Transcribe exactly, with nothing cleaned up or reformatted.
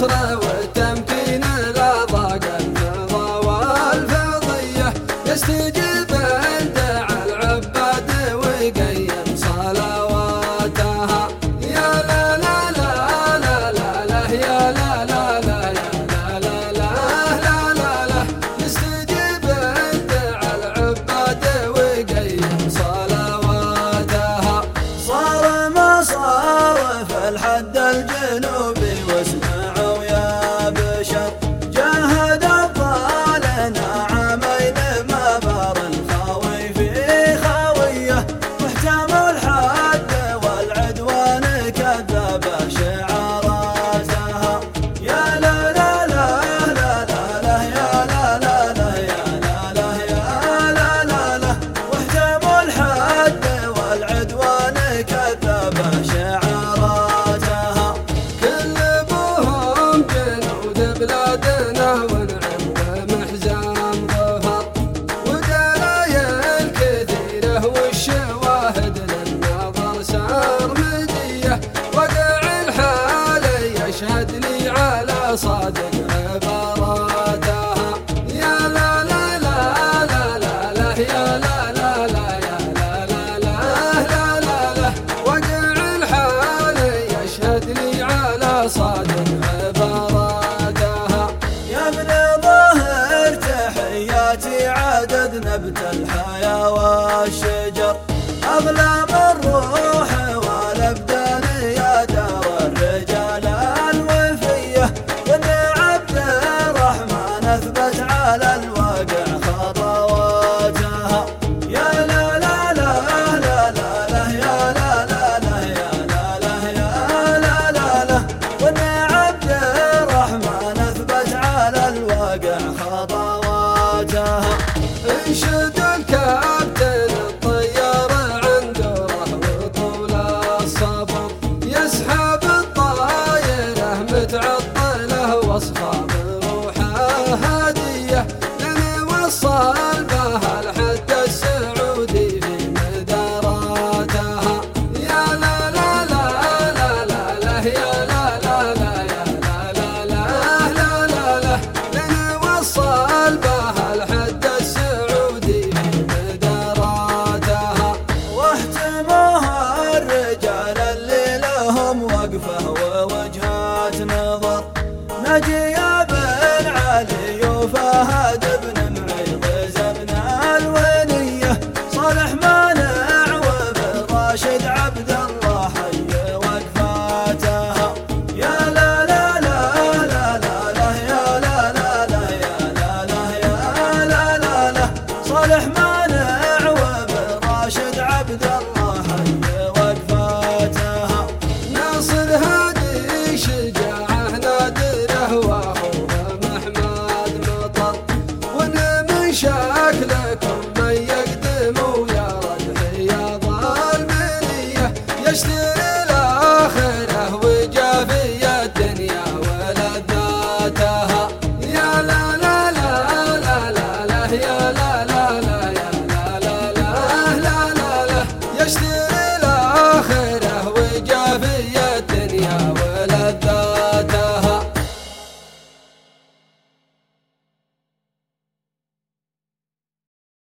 النصر والتمكين لا ضاق النظى والفضية يستجيب داع العباد ويقيم صلواتها. يا لا لا لا لا لا لا يا لا لا لا يا لا لا لا لا لا لا يستجيب داع العباد ويقيم صلواتها. صار ما صار في الحد الجنوبي واسمعوا يا بشر جاهد أبطالنا عامين ما بار الخاوي في خاوية واحتموا الحد والعدوان كذب شعاراتها. يا لا لا لا لا لا لا يا لا لا لا يا لا لا يا لا لا لا واحتموا الحد والعدوان كذب شعاراتها. كل ابوهم جنود بلادنا ونعم ومحزان ظفر ودلايل كثيرة والشواهد للنظر سرمدية وقع الحال يشهد لي على صادق عباراتها. يا لا لا لا لا لا لا يا لا لا لا يا لا لا لا لا لا لا وقع الحال يشهد لي على صادق عباراتها. يا ابن ظاهر تحياتي عدد نبت الحياة والشجر أغلى من روح والأبدان يا دار الرجال الوفية وإن عبد الرحمن أثبت على الواقع خطواتها. يا لا لا لا لا لا لا يا لا لا لا يا لا لا يا لا لا لا وإن عبد الرحمن أثبت على الواقع خطواتها. انشد الكابتن الطيار عنده رهو وطول الصبر يسحب الطايرة متعطلة واصفى بروحه هدية لنا وصل بها الحد السعودي في مداراتها. يا لا لا لا لا لا لا يا لا لا لا يا لا لا لا لا لا لا لنا وصل بها الحد السعودي في مداراتها. واحتموها الرجال اللي لهم وقفة ووجهات نظر نجي